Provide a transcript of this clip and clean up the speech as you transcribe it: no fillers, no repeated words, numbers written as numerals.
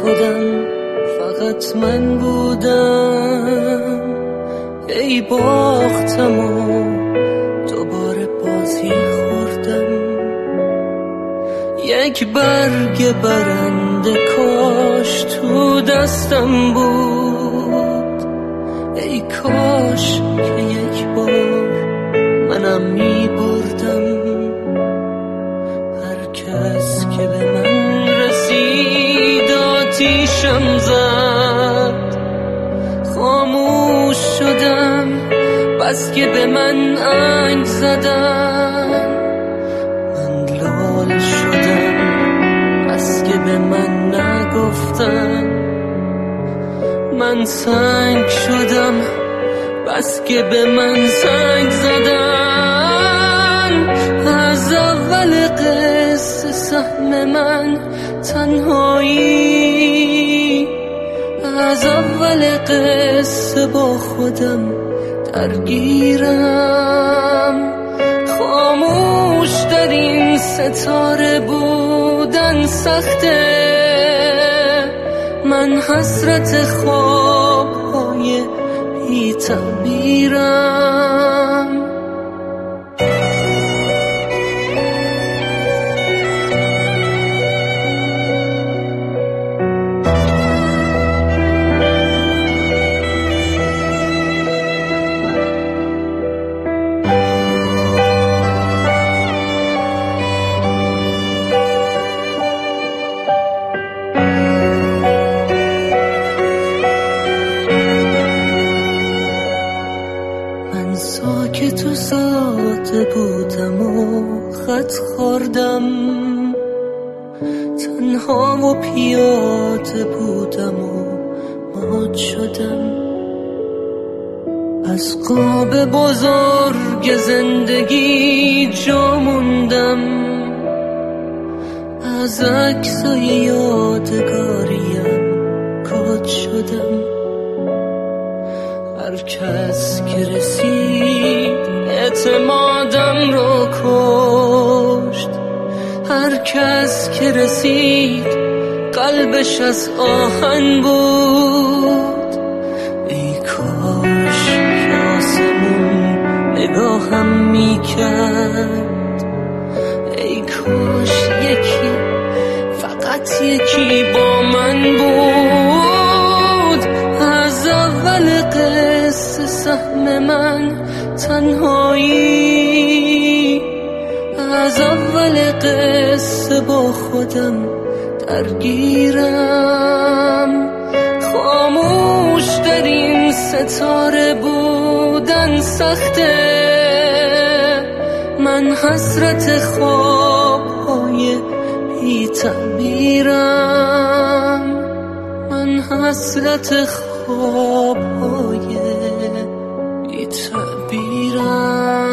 خودم فقط من بودم، ای باختم و دوباره بازی خوردم. یک برگ برنده کاش تو دستم بود، ای کاش که یک بار منم می بردم. هر کس که به من رسید آتیشم زد، خاموش شدم بس که به من آنگ زدن. من لال شدم بس که به من نگفتن، من سنگ شدم بس که به من سنگ زدن. از اول قصه سهم من تنهایی، از اول قصه با خودم درگیرم. خاموش در این ستاره بودن سخته، من حسرت خوابهای بی تعبیرم. ساکت و ساده بودم و خط خوردم، تنها و پیاده بودم و مات شدم. از قاب بزرگ زندگی جا موندم، از عکسای یادگاریم کات شدم. هر کس که رسید اعتمادم رو کشت، هر کس که رسید قلبش از آهن بود. ای کاش که آسمون نگاهم میکرد، ای کاش یکی فقط یکی با من بود. از اول قصه سهم من تنهایی، از اول قصه با خودم درگیرم. خاموش در این ستاره بودن سخته، من حسرت خوابهای بی تعبیرم. من حسرت خوابهای بی تعبیرم.